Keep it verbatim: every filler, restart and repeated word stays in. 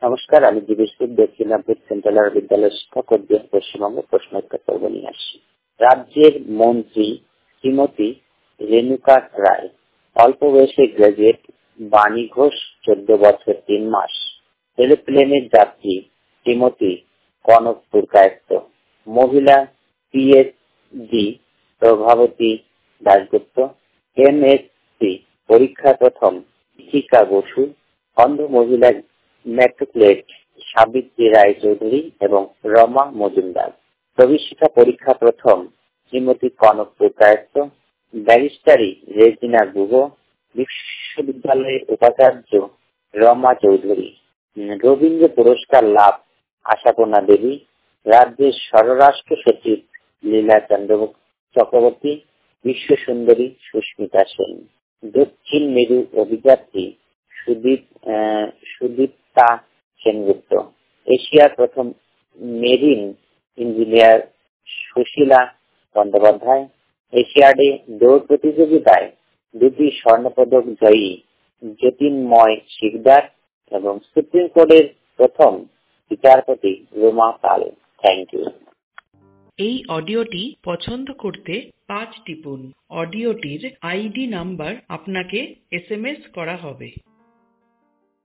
নমস্কার, আমি জীবেশপুর দক্ষিণ আপডেট সেন্ট্রাল বিদ্যালয় শিক্ষক অধ্যক্ষ পশ্চিমবঙ্গ প্রশ্নোত্তর পর্ব নিয়ে আসছি। রাজ্যের মন্ত্রী শ্রীমতী রেণুকা রায়, অল্প বয়সে গ্রাজুয়েট বাণী ঘোষ চোদ্দ বছর তিন মাস, এরোপ্লেনের যাত্রী শ্রীমতী কনক পুরকায়স্থ, মহিলা পিএইচডি প্রভাবতী দাশগুপ্ত, এমএসসি পরীক্ষা প্রথম শিক্ষা বসু, অন্ধ মহিলা ম্যাট্রিকুলেট সাবিত্রী রায় চৌধুরী এবং রমা মজুমদার, প্রবেশিকা পরীক্ষা প্রথম শ্রীমতী কনক পুরকায়স্থ, ব্যারিস্টারি রেজিনা গুহ, বিশ্ববিদ্যালয়ের উপাচার্য রমা চৌধুরী, রবীন্দ্র পুরস্কার লাভ আশাপূর্ণা দেবী, রাজ্যের স্বরাষ্ট্র সচিব লীলা চন্দ্র চক্রবর্তী, বিশ্ব সুন্দরী সুস্মিতা সেন, দক্ষিণ মেরু অভিযাত্রী সুদীপ সুদীপ্তা সেনগুপ্ত, এশিয়ার প্রথম মেরিন ইঞ্জিনিয়ার সুশীলা বন্দ্যোপাধ্যায়, এশিয়াডে দৌড় প্রতিযোগিতায় দুটি স্বর্ণপদক জয়ী জ্যোতির্ময় শিকদার এবং সুপ্রিম কোর্টের প্রথম বিচারপতি রোমা পাল। Thank you. এই অডিওটি পছন্দ করতে পাঁচ টিপুন। অডিওটির আইডি নাম্বার আপনাকে এস এম এস করা হবে।